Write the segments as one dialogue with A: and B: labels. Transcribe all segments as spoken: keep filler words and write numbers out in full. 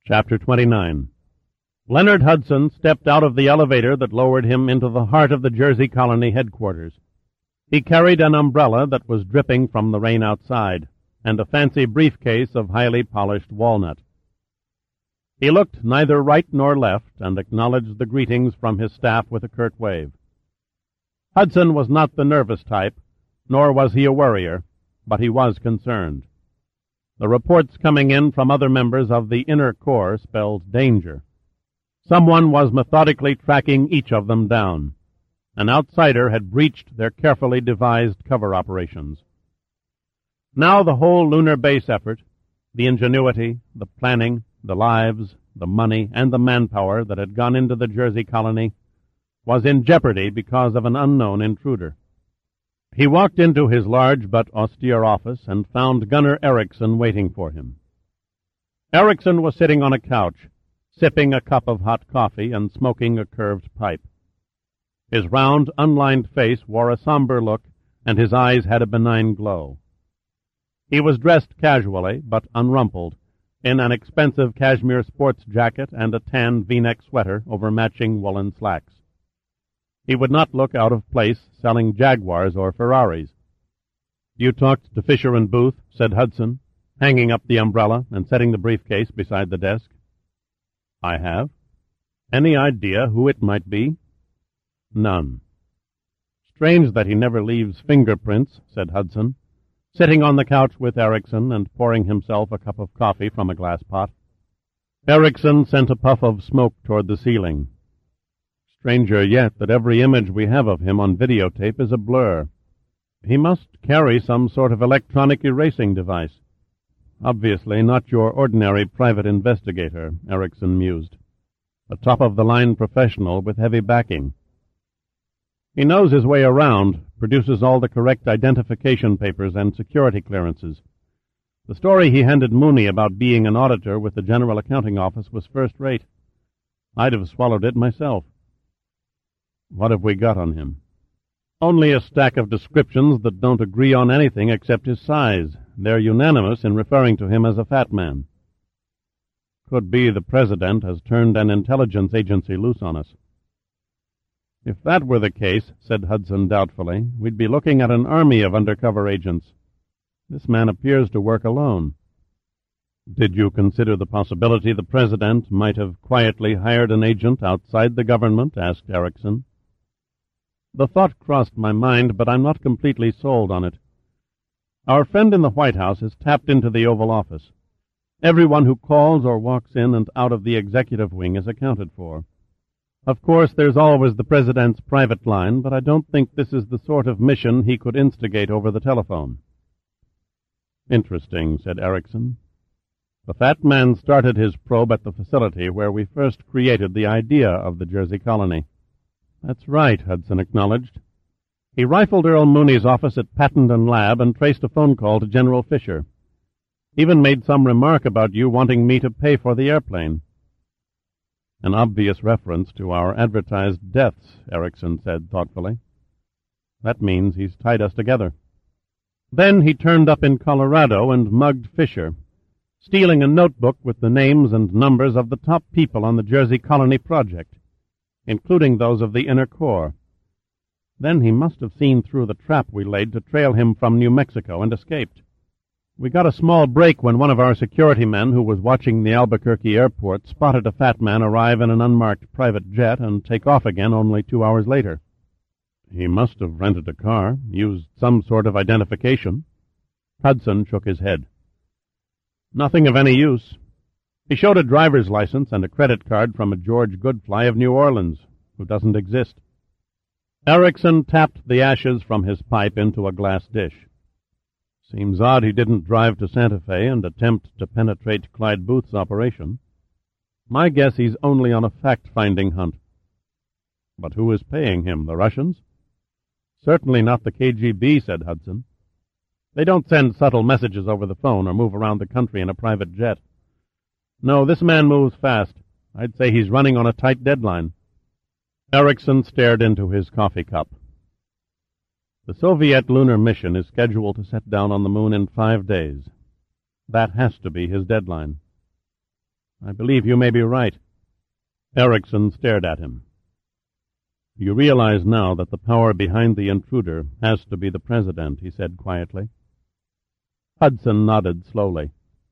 A: Chapter twenty-nine. Leonard Hudson stepped out of the elevator that lowered him into the heart of the Jersey Colony headquarters. He carried an umbrella that was dripping from the rain outside, and a fancy briefcase of highly polished walnut. He looked neither right nor left, and acknowledged the greetings from his staff with a curt wave. Hudson was not the nervous type, nor was he a worrier, but he was concerned. The reports coming in from other members of the inner core spelled danger. Someone was methodically tracking each of them down. An outsider had breached their carefully devised cover operations. Now the whole lunar base effort, the ingenuity, the planning, the lives, the money, and the manpower that had gone into the Jersey Colony was in jeopardy because of an unknown intruder. He walked into his large but austere office and found Gunnar Erickson waiting for him. Erickson was sitting on a couch, sipping a cup of hot coffee and smoking a curved pipe. His round, unlined face wore a somber look, and his eyes had a benign glow. He was dressed casually, but unrumpled, in an expensive cashmere sports jacket and a tan V-neck sweater over matching woolen slacks. He would not look out of place selling Jaguars or Ferraris. "You talked to Fisher and Booth," said Hudson, hanging up the umbrella and setting the briefcase beside the desk. "I have. Any idea who it might be?" "None." "Strange that he never leaves fingerprints," said Hudson, sitting on the couch with Erickson and pouring himself a cup of coffee from a glass pot. Erickson sent a puff of smoke toward the ceiling. "Stranger yet that every image we have of him on videotape is a blur. He must carry some sort of electronic erasing device. Obviously not your ordinary private investigator," Erickson mused. "A top-of-the-line professional with heavy backing. He knows his way around, produces all the correct identification papers and security clearances. The story he handed Mooney about being an auditor with the General Accounting Office was first-rate. I'd have swallowed it myself." "What have we got on him?" "Only a stack of descriptions that don't agree on anything except his size. They're unanimous in referring to him as a fat man." "Could be the President has turned an intelligence agency loose on us." "If that were the case," said Hudson doubtfully, "we'd be looking at an army of undercover agents. This man appears to work alone." "Did you consider the possibility the President might have quietly hired an agent outside the government?" asked Erickson. "The thought crossed my mind, but I'm not completely sold on it. Our friend in the White House has tapped into the Oval Office. Everyone who calls or walks in and out of the executive wing is accounted for. Of course, there's always the President's private line, but I don't think this is the sort of mission he could instigate over the telephone." "Interesting," said Erickson. "The fat man started his probe at the facility where we first created the idea of the Jersey Colony." "That's right," Hudson acknowledged. "He rifled Earl Mooney's office at Patent and Lab and traced a phone call to General Fisher. Even made some remark about you wanting me to pay for the airplane." "An obvious reference to our advertised deaths," Erickson said thoughtfully. "That means he's tied us together." "Then he turned up in Colorado and mugged Fisher, stealing a notebook with the names and numbers of the top people on the Jersey Colony project, including those of the inner core. Then he must have seen through the trap we laid to trail him from New Mexico and escaped. We got a small break when one of our security men who was watching the Albuquerque airport spotted a fat man arrive in an unmarked private jet and take off again only two hours later." "He must have rented a car, used some sort of identification." Hudson shook his head. "Nothing of any use. He showed a driver's license and a credit card from a George Goodfly of New Orleans, who doesn't exist." Erickson tapped the ashes from his pipe into a glass dish. "Seems odd he didn't drive to Santa Fe and attempt to penetrate Clyde Booth's operation. My guess he's only on a fact-finding hunt." "But who is paying him, the Russians?" "Certainly not the K G B," said Hudson. "They don't send subtle messages over the phone or move around the country in a private jet. No, this man moves fast. I'd say he's running on a tight deadline." Erickson stared into his coffee cup. "The Soviet lunar mission is scheduled to set down on the moon in five days. That has to be his deadline." I believe you may be right. Erickson stared at him. You realize now that the power behind the intruder has to be the President, he said quietly. Hudson nodded slowly.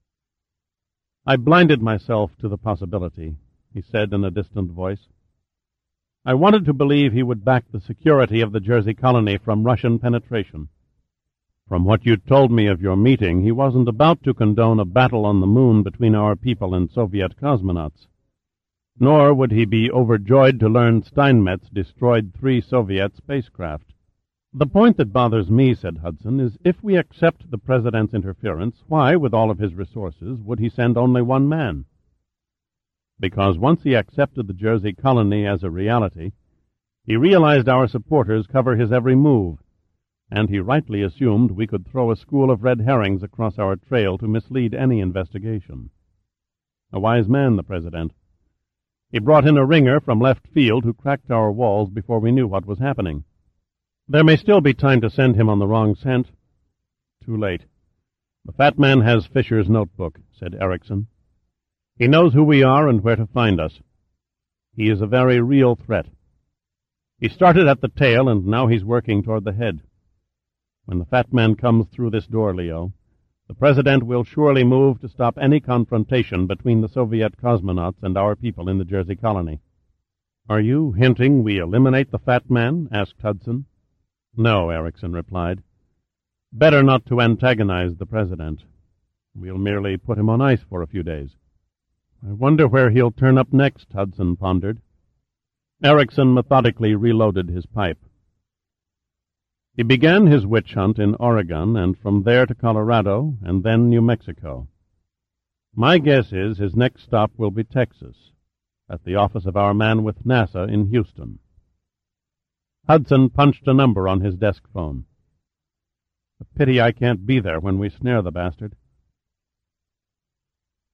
A: I blinded myself to the possibility, he said in a distant voice. I wanted to believe he would back the security of the Jersey colony from Russian penetration. From what you told me of your meeting, he wasn't about to condone a battle on the moon between our people and Soviet cosmonauts. Nor would he be overjoyed to learn Steinmetz destroyed three Soviet spacecraft. The point that bothers me, said Hudson, is if we accept the President's interference, why, with all of his resources, would he send only one man? Because once he accepted the Jersey colony as a reality, he realized our supporters cover his every move, and he rightly assumed we could throw a school of red herrings across our trail to mislead any investigation. A wise man, the President. He brought in a ringer from left field who cracked our walls before we knew what was happening. There may still be time to send him on the wrong scent. Too late. The fat man has Fisher's notebook, said Erickson. He knows who we are and where to find us. He is a very real threat. He started at the tail, and now he's working toward the head. When the fat man comes through this door, Leo, the President will surely move to stop any confrontation between the Soviet cosmonauts and our people in the Jersey colony. Are you hinting we eliminate the fat man? Asked Hudson. No, Erickson replied. Better not to antagonize the President. We'll merely put him on ice for a few days. I wonder where he'll turn up next, Hudson pondered. Erickson methodically reloaded his pipe. He began his witch hunt in Oregon, and from there to Colorado, and then New Mexico. My guess is his next stop will be Texas, at the office of our man with NASA in Houston. Hudson punched a number on his desk phone. A pity I can't be there when we snare the bastard.